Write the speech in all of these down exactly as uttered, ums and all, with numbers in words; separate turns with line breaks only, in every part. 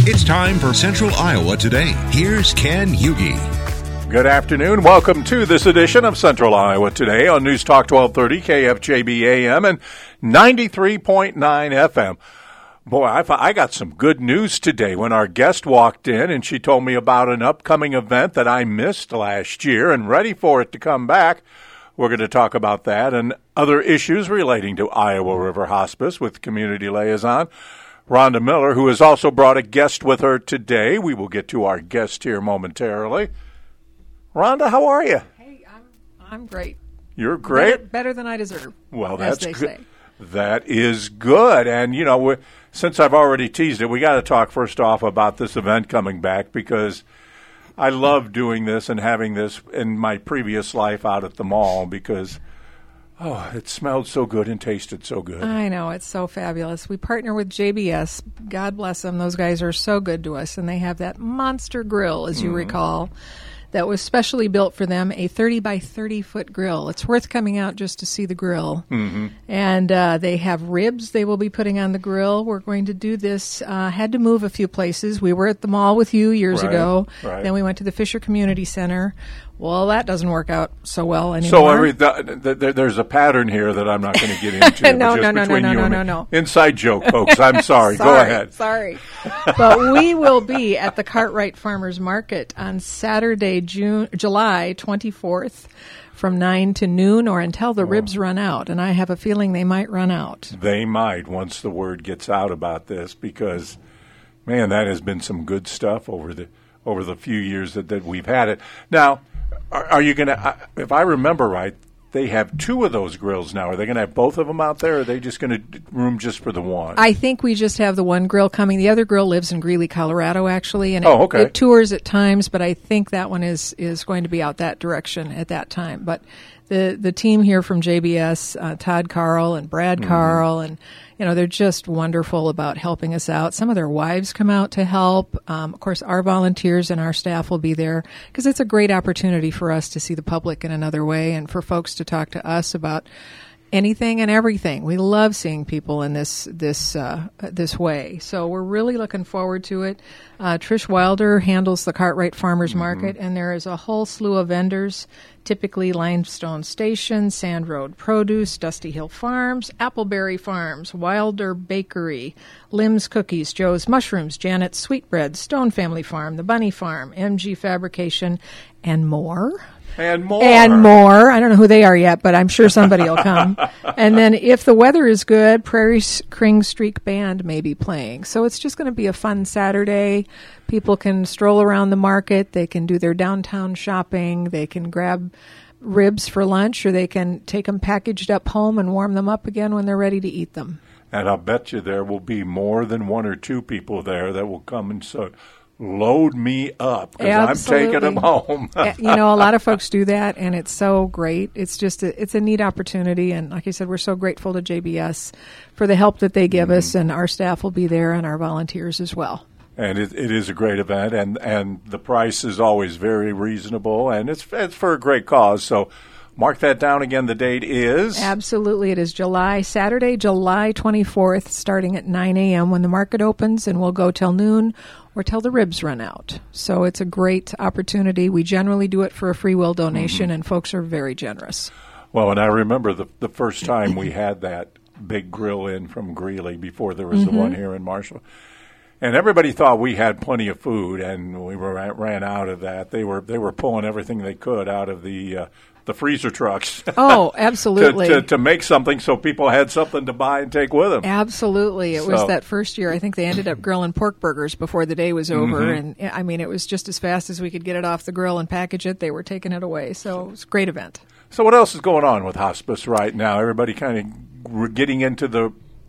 It's time for Central Iowa Today. Here's Ken Hughey.
Good afternoon. Welcome to this edition of Central Iowa Today on News Talk twelve thirty K F J B A M and ninety-three point nine F M. Boy, I, I got some good news today when our guest walked in and she told me about an upcoming event that I missed last year and ready for it to come back. We're going to talk about that and other issues relating to Iowa River Hospice with community liaison Rhonda Miller, who has also brought a guest with her today. We will get to our guest here momentarily. Rhonda, how are you?
Hey, I'm I'm great.
You're great?
Better, better than I deserve.
Well, that's
as they
good.
Say.
That is good. And, you know, we, since I've already teased it, we got to talk first off about this event coming back because I love doing this and having this in my previous life out at the mall because, oh, it smelled so good and tasted so good.
I know. It's so fabulous. We partner with J B S. God bless them. Those guys are so good to us. And they have that monster grill, as you mm. recall, that was specially built for them, a thirty by thirty foot grill. It's worth coming out just to see the grill.
Mm-hmm.
And uh, they have ribs they will be putting on the grill. We're going to do this. Uh, had to move a few places. We were at the mall with you years
right,
ago.
Right.
Then we went to the Fisher Community Center. Well, that doesn't work out so well anymore.
So every, th- th- th- there's a pattern here that I'm not going to get into.
no,
just
no, no, no, no, no, no, no.
Inside joke, folks. I'm sorry.
sorry.
Go ahead.
Sorry. But we will be at the Cartwright Farmers Market on Saturday, June, July twenty-fourth from nine to noon or until the oh. ribs run out. And I have a feeling they might run out.
They might once the word gets out about this because, man, that has been some good stuff over the over the few years that, that we've had it. Now, Are, are you going to, if I remember right, they have two of those grills now. Are they going to have both of them out there, or are they just going to room just for the one?
I think we just have the one grill coming. The other grill lives in Greeley, Colorado, actually, and it,
oh, okay.
it tours at times, but I think that one is, is going to be out that direction at that time. But the, the team here from J B S, uh, Todd Carl and Brad mm-hmm. Carl, and you know, they're just wonderful about helping us out. Some of their wives come out to help. Um, of course, our volunteers and our staff will be there because it's a great opportunity for us to see the public in another way and for folks to talk to us about anything and everything. We love seeing people in this this uh, this way. So we're really looking forward to it. Uh, Trish Wilder handles the Cartwright Farmers mm-hmm. Market, and there is a whole slew of vendors, typically Limestone Station, Sand Road Produce, Dusty Hill Farms, Appleberry Farms, Wilder Bakery, Lim's Cookies, Joe's Mushrooms, Janet's Sweetbread, Stone Family Farm, The Bunny Farm, M G Fabrication, and more.
And more.
And more. I don't know who they are yet, but I'm sure somebody will come. And then if the weather is good, Prairie Spring Streak Band may be playing. So it's just going to be a fun Saturday. People can stroll around the market. They can do their downtown shopping. They can grab ribs for lunch, or they can take them packaged up home and warm them up again when they're ready to eat them.
And I'll bet you there will be more than one or two people there that will come and so load me up because I'm taking them home.
You know, a lot of folks do that, and it's so great. It's just a, it's a neat opportunity, and like I said, we're so grateful to J B S for the help that they give mm-hmm. us, and our staff will be there and our volunteers as well.
And it, it is a great event, and, and the price is always very reasonable, and it's it's for a great cause. So mark that down again. The date is?
Absolutely. It is July, Saturday, July twenty-fourth, starting at nine a.m. when the market opens, and we'll go till noon or till the ribs run out. So it's a great opportunity. We generally do it for a free will donation, mm-hmm. and folks are very generous.
Well, and I remember the the first time we had that big grill in from Greeley before there was mm-hmm. the one here in Marshall. And everybody thought we had plenty of food, and we were, ran out of that. They were they were pulling everything they could out of the uh, the freezer trucks.
Oh, absolutely.
to, to, to make something so people had something to buy and take with them.
Absolutely. It
so.
was that first year. I think they ended up grilling pork burgers before the day was over.
Mm-hmm.
And, I mean, it was just as fast as we could get it off the grill and package it. They were taking it away. So it was a great event.
So what else is going on with hospice right now? Everybody kind of getting into the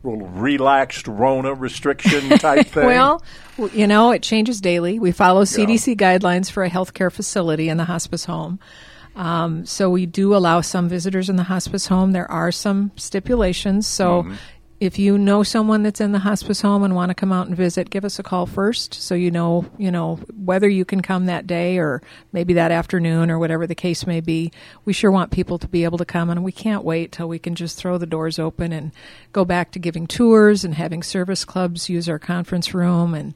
relaxed Rona restriction type thing?
Well, you know, it changes daily. We follow C D C yeah. guidelines for a healthcare facility in the hospice home. Um, so we do allow some visitors in the hospice home. There are some stipulations. So mm-hmm. if you know someone that's in the hospice home and want to come out and visit, give us a call first so you know, you know, whether you can come that day or maybe that afternoon or whatever the case may be. We sure want people to be able to come, and we can't wait till we can just throw the doors open and go back to giving tours and having service clubs use our conference room and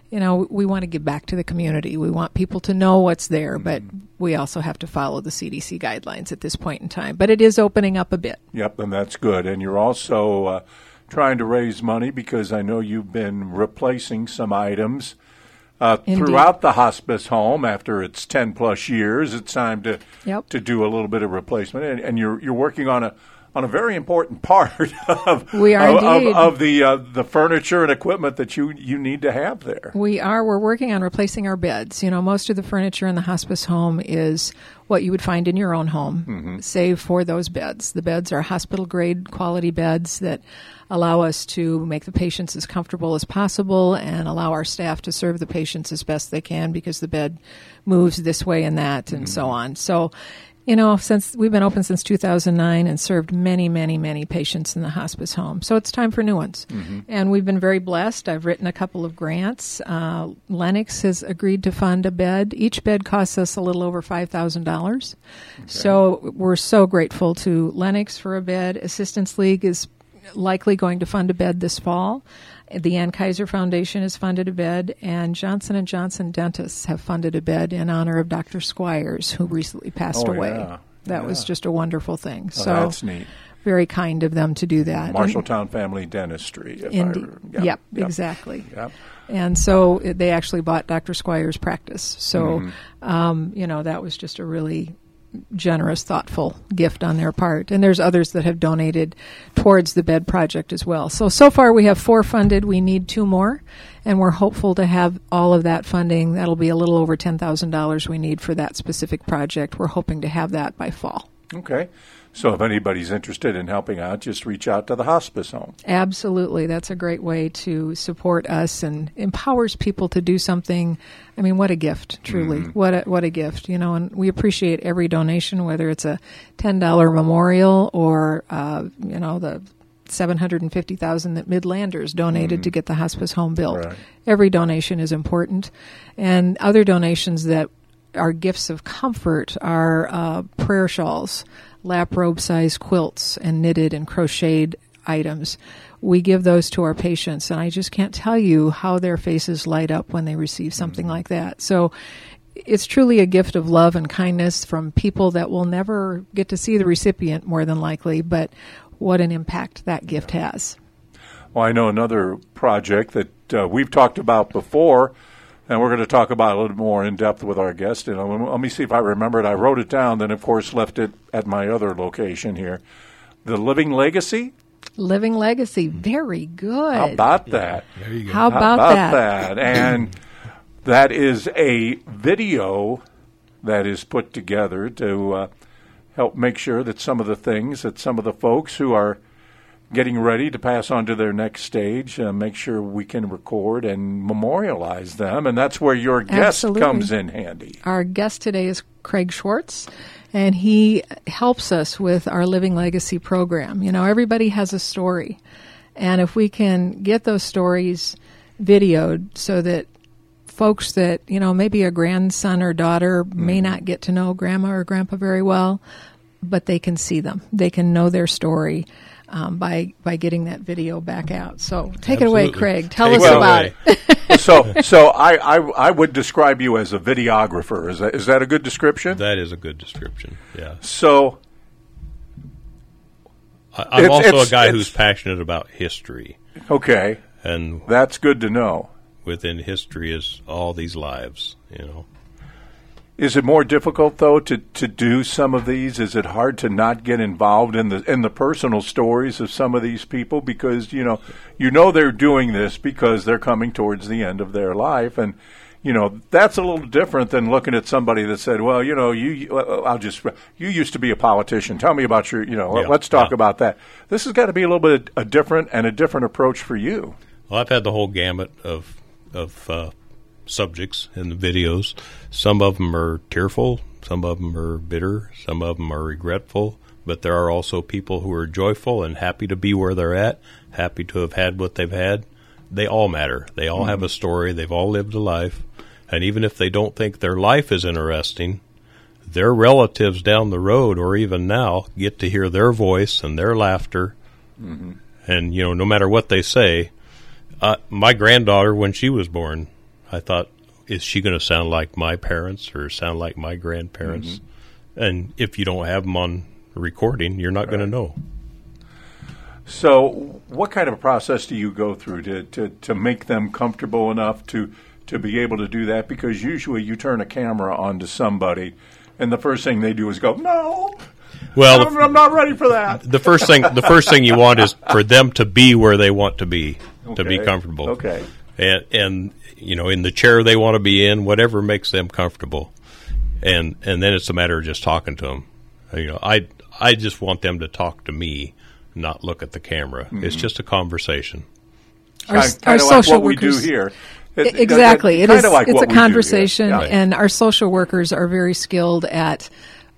you know, we want to give back to the community. We want people to know what's there, but we also have to follow the C D C guidelines at this point in time. But it is opening up a bit.
Yep, and that's good. And you're also uh, trying to raise money because I know you've been replacing some items uh, throughout the hospice home. After it's ten plus years, it's time to
yep.
to do a little bit of replacement. And, and you're you're working on a on a very important part of
we are
of, of,
indeed.
of the uh, the furniture and equipment that you, you need to have there.
We are. We're working on replacing our beds. You know, most of the furniture in the hospice home is what you would find in your own home, mm-hmm. save for those beds. The beds are hospital-grade quality beds that allow us to make the patients as comfortable as possible and allow our staff to serve the patients as best they can because the bed moves this way and that and mm-hmm. so on. So, you know, since we've been open since two thousand nine and served many, many, many patients in the hospice home. So it's time for new ones. Mm-hmm. And we've been very blessed. I've written a couple of grants. Uh, Lennox has agreed to fund a bed. Each bed costs us a little over five thousand dollars. Okay. So we're so grateful to Lennox for a bed. Assistance League is likely going to fund a bed this fall. The Ann Kaiser Foundation has funded a bed, and Johnson and Johnson dentists have funded a bed in honor of Doctor Squires, who recently passed
oh,
away.
Yeah.
That
yeah.
was just a wonderful thing.
Oh,
so
that's neat.
Very kind of them to do that.
Marshalltown and, Family Dentistry. If
indeed.
I, yep,
yep,
yep,
exactly.
Yep.
And so it, they actually bought Doctor Squires' practice. So,
mm-hmm.
um, you know, that was just a really generous, thoughtful gift on their part. And there's others that have donated towards the bed project as well. So, so far we have four funded. We need two more, and we're hopeful to have all of that funding. That'll be a little over ten thousand dollars we need for that specific project. We're hoping to have that by fall.
Okay. So if anybody's interested in helping out, just reach out to the hospice home.
Absolutely. That's a great way to support us and empowers people to do something. I mean, what a gift, truly. Mm-hmm. What a, what a gift, you know, and we appreciate every donation, whether it's a ten dollars memorial or, uh, you know, the seven hundred fifty thousand dollars that Midlanders donated mm-hmm. to get the hospice home built.
Right.
Every donation is important. And other donations that are gifts of comfort are uh, prayer shawls, lap robe size quilts, and knitted and crocheted items. We give those to our patients, and I just can't tell you how their faces light up when they receive something mm-hmm. like that. So it's truly a gift of love and kindness from people that will never get to see the recipient, more than likely, but what an impact that gift has.
Well, I know another project that uh, we've talked about before, and we're going to talk about a little more in depth with our guest. You know, let me see if I remember it. I wrote it down, then, of course, left it at my other location here. The Living Legacy?
Living Legacy. Very good.
How about that?
Yeah, there you go.
How about,
How about
that?
that? And that is a video that is put together to uh, help make sure that some of the things that some of the folks who are getting ready to pass on to their next stage, uh, make sure we can record and memorialize them. And that's where your guest
Absolutely.
comes in handy.
Our guest today is Craig Schwartz, and he helps us with our Living Legacy program. You know, everybody has a story. And if we can get those stories videoed so that folks that, you know, maybe a grandson or daughter mm-hmm. may not get to know grandma or grandpa very well, but they can see them. They can know their story. Um, by by getting that video back out. So take
Absolutely.
it away, Craig. Tell
Take
us
it
about
away.
it.
so so I, I I would describe you as a videographer. Is that is that a good description?
That is a good description, yeah.
So
I, I'm
it's,
also
it's,
a guy
it's,
who's passionate about history.
Okay.
And
that's good to know.
Within history is all these lives, you know.
Is it more difficult, though, to, to do some of these? Is it hard to not get involved in the in the personal stories of some of these people? Because, you know, you know they're doing this because they're coming towards the end of their life. And, you know, that's a little different than looking at somebody that said, well, you know, you I'll just you used to be a politician. Tell me about your, you know,
yeah,
let's talk
yeah.
about that. This has got to be a little bit a different and a different approach for you.
Well, I've had the whole gamut of of uh subjects in the videos. Some of them are tearful, some of them are bitter, some of them are regretful, but there are also people who are joyful and happy to be where they're at, happy to have had what they've had. They all matter. They all mm-hmm. have a story. They've all lived a life. And even if they don't think their life is interesting, their relatives down the road or even now get to hear their voice and their laughter. Mm-hmm. And, you know, no matter what they say, uh, my granddaughter, when she was born, I thought, is she going to sound like my parents or sound like my grandparents? Mm-hmm. And if you don't have them on recording, you're not right. going to know.
So what kind of a process do you go through to, to, to make them comfortable enough to, to be able to do that? Because usually you turn a camera onto somebody, and the first thing they do is go, no, well, I'm, I'm not ready for that.
The first thing the first thing you want is for them to be where they want to be, okay. to be comfortable.
Okay.
And, and, you know, in the chair they want to be in, whatever makes them comfortable. And and then it's a matter of just talking to them. You know, I, I just want them to talk to me, not look at the camera. Mm-hmm. It's just a conversation.
Our,
kind,
our
kind of
social
like what
workers,
we do here. It,
exactly.
It,
it is.
Like
it's a conversation,
yeah.
and our social workers are very skilled at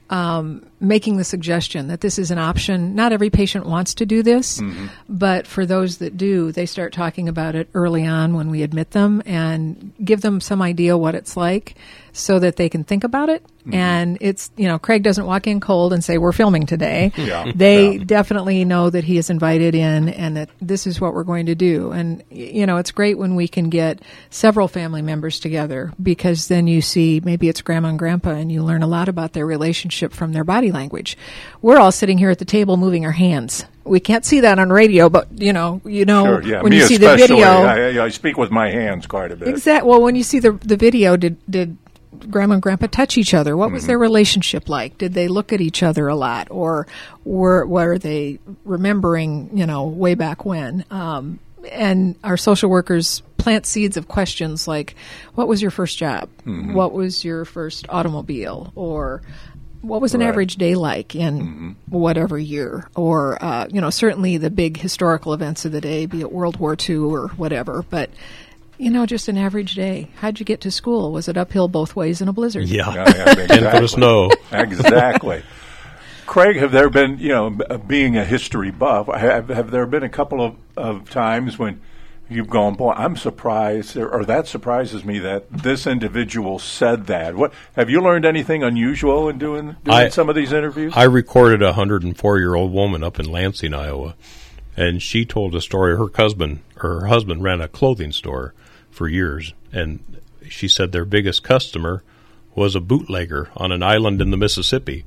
um, making the suggestion that this is an option. Not every patient wants to do this, mm-hmm. but for those that do, they start talking about it early on when we admit them and give them some idea what it's like so that they can think about it. Mm-hmm. And it's, you know, Craig doesn't walk in cold and say, we're filming today.
Yeah.
They
yeah.
definitely know that he is invited in and that this is what we're going to do. And, you know, it's great when we can get several family members together because then you see maybe it's grandma and grandpa and you learn a lot about their relationship from their body language. We're all sitting here at the table moving our hands. We can't see that on radio, but you know, you know,
sure, yeah.
when
Me
you see the video,
I, I speak with my hands quite a bit.
Exactly. Well, when you see the the video, did did Grandma and Grandpa touch each other? What was mm-hmm. their relationship like? Did they look at each other a lot, or were were they remembering, you know, way back when? Um, and our social workers plant seeds of questions like, "What was your first job? Mm-hmm. What was your first automobile?" Or what was an right. average day like in mm-hmm. whatever year? Or, uh, you know, certainly the big historical events of the day, be it World War Two or whatever. But, you know, just an average day. How'd you get to school? Was it uphill both ways in a blizzard?
Yeah.
yeah, yeah exactly.
And for the snow.
Exactly. Craig, have there been, you know, being a history buff, have, have there been a couple of, of times when you've gone, boy, I'm surprised, or, or that surprises me that this individual said that. What have you learned anything unusual in doing, doing
I,
some of these interviews?
I recorded a one hundred four-year-old woman up in Lansing, Iowa, and she told a story. Her husband, her husband ran a clothing store for years, and she said their biggest customer was a bootlegger on an island in the Mississippi.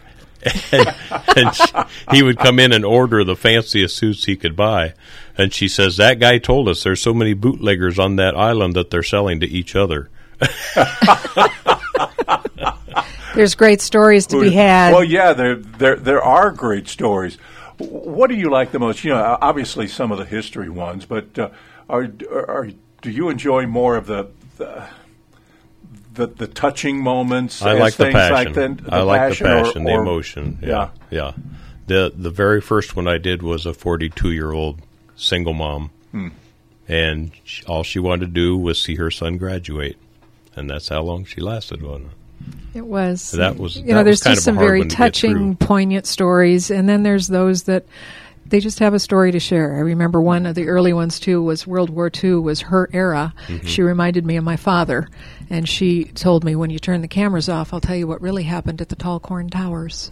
and, and she, he would come in and order the fanciest suits he could buy. And she says, that guy told us there's so many bootleggers on that island that they're selling to each other.
There's great stories to be had.
Well, yeah, there, there, there are great stories. What do you like the most? You know, obviously some of the history ones, but uh, are, are, do you enjoy more of the... the The, the touching moments,
I like the passion.
Like the, the
I like
passion
the passion,
or, or,
the emotion. Yeah,
yeah,
yeah. The the very first one I did was a forty-two-year-old single mom, hmm. and she, all she wanted to do was see her son graduate, and that's how long she lasted on it.
It was.
So that was.
You
that
know, there's
was kind
just
of
some
a hard
very
one to
touching, poignant stories, and then there's those that. They just have a story to share. I remember one of the early ones, too, was World War Two was her era. Mm-hmm. She reminded me of my father, and she told me, when you turn the cameras off, I'll tell you what really happened at the Tall Corn Towers.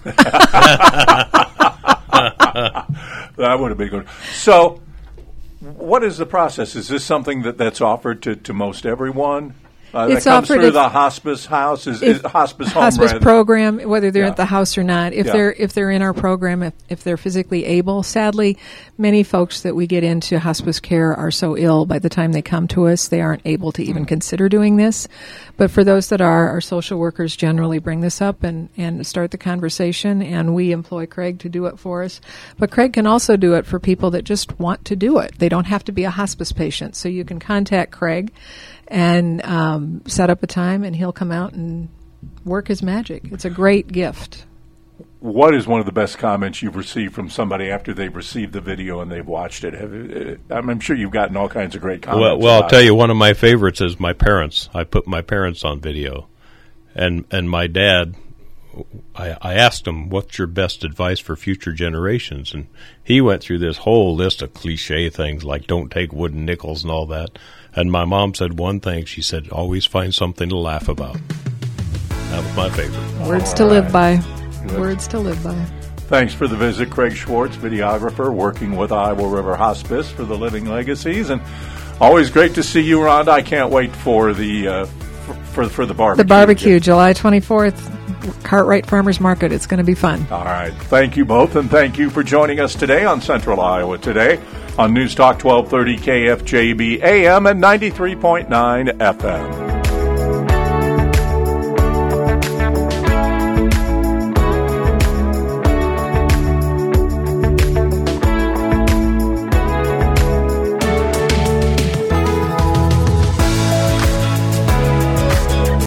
That would have been good. So what is the process? Is this something that, that's offered to, to most everyone? Uh,
it's
that comes
offered
through
if,
the hospice house, is, is hospice home
hospice
rather.
program, whether they're
Yeah.
at the house or not. If
Yeah.
they're if they're in our program, if, if they're physically able. Sadly, many folks that we get into hospice care are so ill by the time they come to us, they aren't able to even mm. consider doing this. But for those that are, our social workers generally bring this up and, and start the conversation, and we employ Craig to do it for us. But Craig can also do it for people that just want to do it. They don't have to be a hospice patient. So you can contact Craig and um, set up a time, and he'll come out and work his magic. It's a great gift.
What is one of the best comments you've received from somebody after they've received the video and they've watched it? Have, I'm sure you've gotten all kinds of great comments.
Well, well I'll tell you, one of my favorites is my parents. I put my parents on video. And and my dad, I, I asked him, what's your best advice for future generations? And he went through this whole list of cliche things like don't take wooden nickels and all that. And my mom said one thing. She said, always find something to laugh about. That was my favorite.
Words
all
to
right.
live by.
Good.
Words to live by.
Thanks for the visit, Craig Schwartz, videographer working with Iowa River Hospice for the Living Legacies. And Always great to see you, Rhonda. I can't wait for the uh, for, for the barbecue.
The barbecue, July twenty-fourth, Cartwright Farmers Market. It's going to be fun.
All right. Thank you both, and thank you for joining us today on Central Iowa Today on News Talk twelve thirty K F J B A M and ninety-three point nine F M.